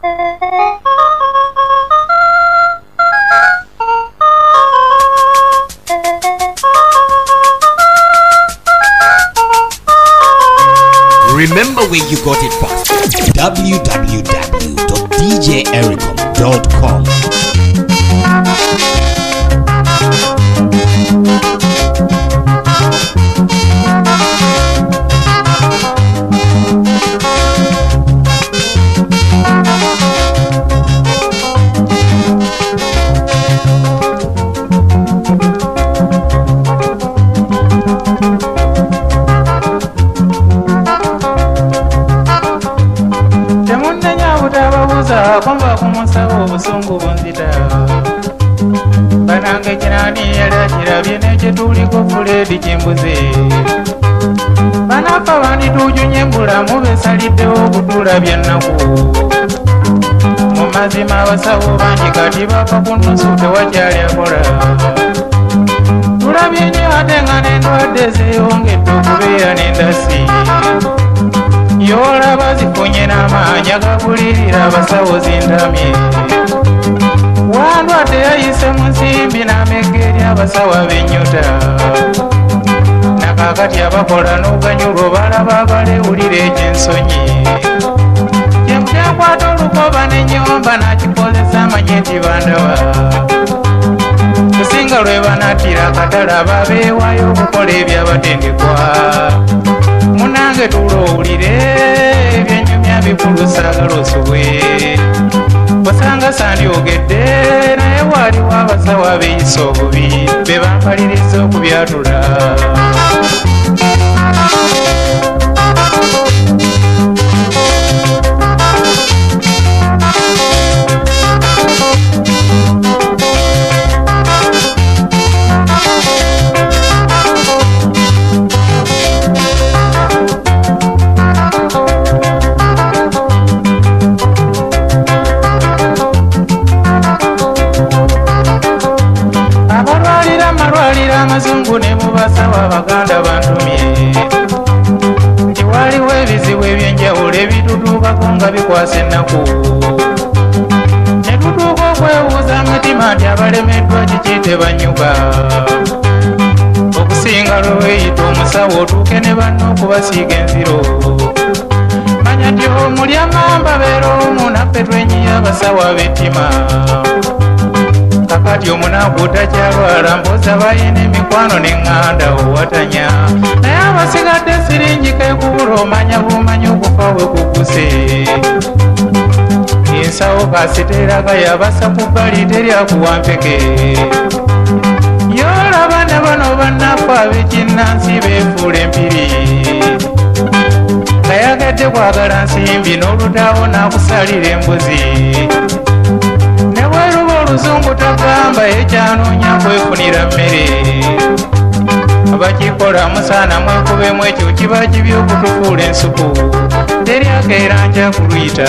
Remember where you got it from. www.djericom.com. Kwamba kumusaba obusungu bunzita banange kinani yali kirabye n'ekituliko Fred Kimbuze banapa banditujunye mbulamu besaliddewo okutula byannaku mu mazima abasawo bangi kati bava ku nnusu tewakyali akola tulabye nnyo ate nga n'endwadde zeeyongedde okubeera n'endasi yolaba zifunye n'amaanyi agabulirira abasawo zintamye wandwadde yayise mu nsimbi n'amegga eri abasawo ab'ennyota nakakati abakola n'oganyulwa balaba abalewulira egy'ensonyi kyemutenkwata olukoba n'ennyomba n'akikozesa amanye nti bandaba kusinga lwe banattira akatale ababeewaayo okukola ebyabatendekwa munange tulowulire ebyenyumya bikulusaagala osobwe wasanga sandyogedde naye waaliwo abasawo abeeyisa obubi be bampaliriza okubyatula amazungu ne mubasawo abaganda bantumye nti waliwo ebizibu ebyenjawulo ebitutuukako nga bikwasa ennaku ne tutuuka okwebuuza amatima nti abalemeddwa kiki tebanyuka okusinga lwe weeyita omusawo otuuke ne banno okubasiiga enziro manya nti omuli amamba beera omu naffe twenyiya abasawo ab'ettima kakati omunaku takyalwala mpoza bayina emikwano neŋŋanda owatanya naye abasigadde siringi kekubula omanya bumanyi okufa bwe kuguse ensawo kasiteraga yabasa ku bbali teryakuwampeke yolaba ne bano bannaku ab'ekinnansi beefuula empiri nga yagadde kwagala nsimbi n'olutaawo n'akusalira embuzi oluzungu tagamba ekyanoonya kwefunira mmere abakikola musaana mwekubemu ekyo kiba kibi okutufuula ensuku teryakeera nja kuluyita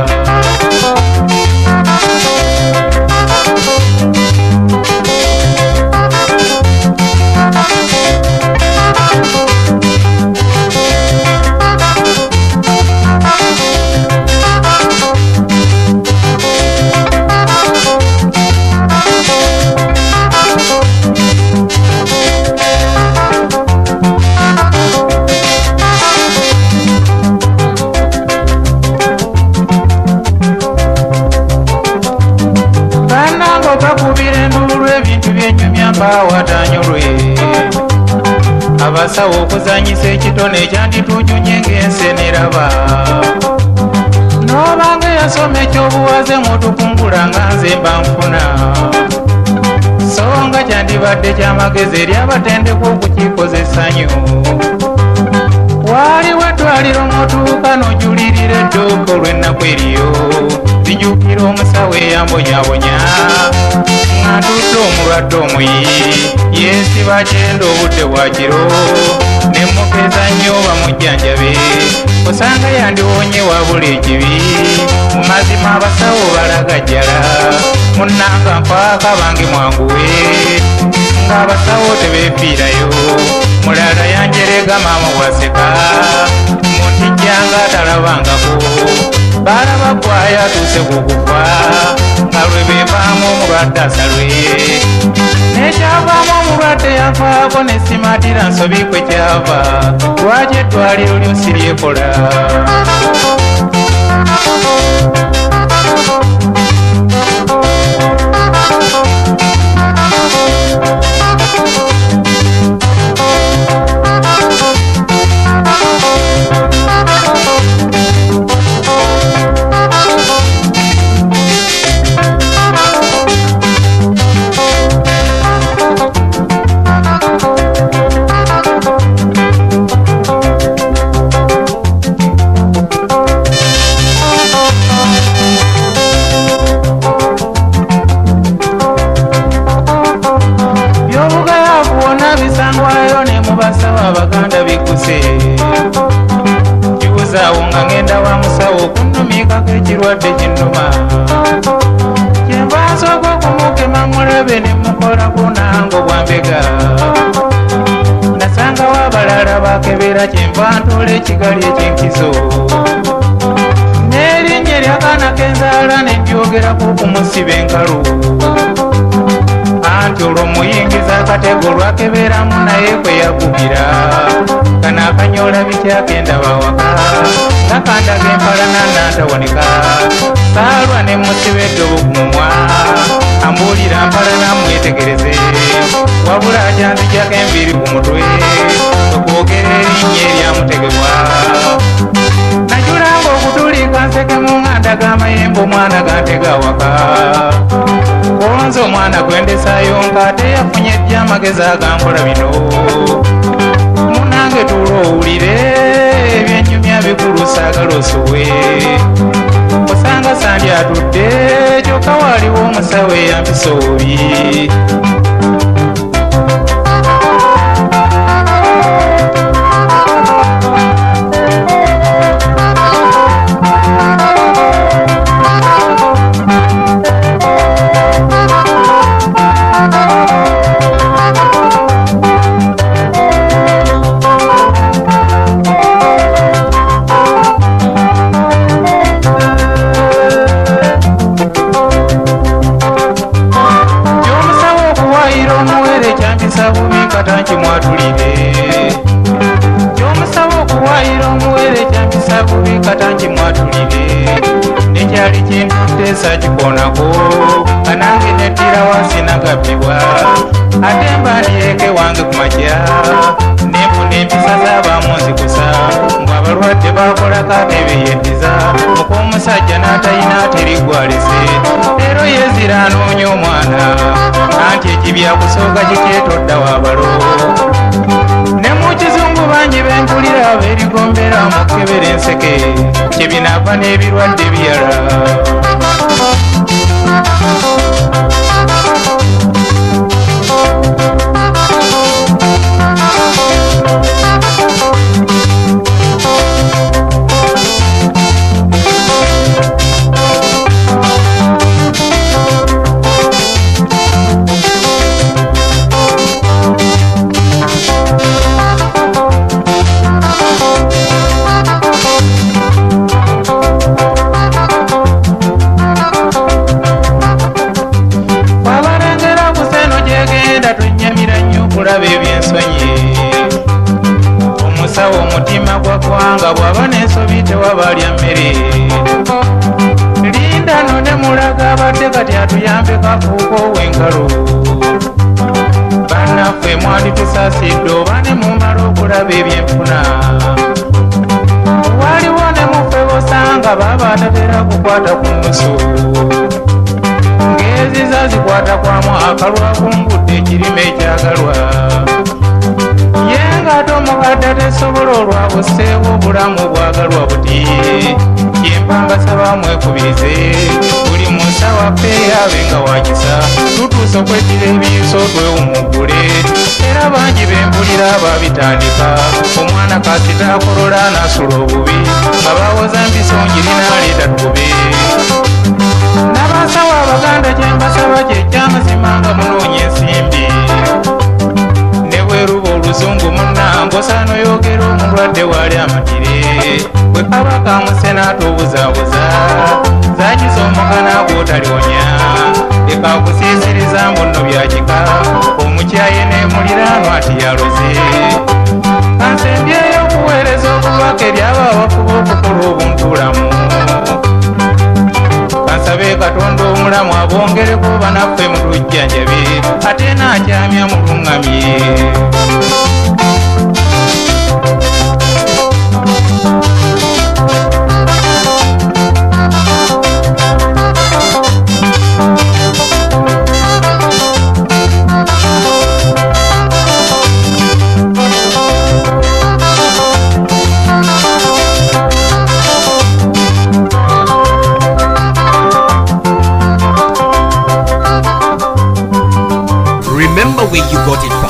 awatanyolwe abasawo okuzanyisa ekitone ekyanditujunye ng'enseneraba n'obanga yasoma ekyobuwaze mutukungula nga nze mba nfuna so nga kyandibadde kyamagezi eri abatendekwa okukikozesa nnyo waliwo eddwaliro mutuuka n'ojulirira edduuka olw'ennaku eriyo zijjukira omusawo eyambonyabonya atudde omulwadde omuyi yeesiba kyenda obudde bwa kiro nemmukeza nnyo bamujjanjabe osanga yandiwonye wabula ekibi mu mazima abasawo balagajjala munnanga mpaaka bange mwanguwe ng'abasawo tebeefiirayo mulala yanjerega maama bwaseka muntijjanga atalabangako balaba gwaya tuse kukufa nga lwe bevaamu omulwadde asalwe nekyavaamu omulwadde yafaako nesimatira nsobi kwe kyava lwaki eddwaliro lyosi lyekola abaganda bikuse kibuzaawo nga ngenda wa musawo kunnumiikako ekirwadde kinnuma kyenva nsooka okumukema mulabe ne mukolako nange obwambega nasangawo abalala bakebera kyenva ntoola ekigali ekyenkizo n'erinnya eryakaana kenzaala ne ndyogerako okumusiba enkalu anti olwo muyingiza akatego lwakeberamu naye kwe yagubira kana akanyola bikyagenda bawaka nga kandaga empalana nantawanika saalwa ne musiba eddobo ku mumwa ambuulira mpalana mwetegereze wabula ajanzijako enviiri ku mutwe okwogera erinnya eryamutegebwa najulanga okutulika nseke mu nganda g'amayembe omwana gantega waka konza omwana gwendesaayo ng'ate yafunye ddy amagezi agankola bino munange tuula owulire ebyennyumya bikulu saagala osuwe osanga sandi atudde kyokka waaliwo omusawo eyampisa obubi kyomusaba okuwaayira omuwere kyampisa bubi katanki mwatulire nekyali kintuteesa kikonako kanange nettira wansi nagabbibwa ate mbandireeke wange ku makya nenfuna empisa z'abamu nzikusa ng'abalwadde bakolako akebe yeddiza ok'omusajja n'atalina aterigwalese leero yeezira anoonya omwana anti ekibyakusooka kikyetodda wabalo ne mu kizungu bangi bempulira abeerigombera mukebera enseke kyebinaava n'ebirwadde byala okulaba ebyensonyi omusawo omutima gwa ggwanga bw'aba n'ensobi tewabalya mmere linda no ne mulaga abadde kati atuyambe kafuuko ow'engalo bannaffe mwanditusasidde oba ne mumala okulaba ebyenfuna waliwo ne muffe bosanga baba atatera kukwata ku nnusu ng'eziza zikwata kwamu akalwa kungudde ekirime ekyagalwa ye ng'ate omukadde tesobola olwabuseewo obulamu obwagalwa buti yempambasaba mwekubirize buli musawaffe abe nga wakisa tutuusa okwetira ebiyiso twewumuggule era bangi bempulira ababitandika omwana kasita akolola n'asula obubi nga bawoza mpisa ngirinaleeta tukube n'abasawo abaganda kyembasaba ky'ekyamazima nga munoonya ensimbi ne bweruba oluzungu munnange osaana oyogera omulwadde waali amatire bwe kaba kamuse n'atobuzaabuza omulamu abongereko banaffe mu lujjanjabi ate n'akyamya mu luŋŋamye. Remember where you got it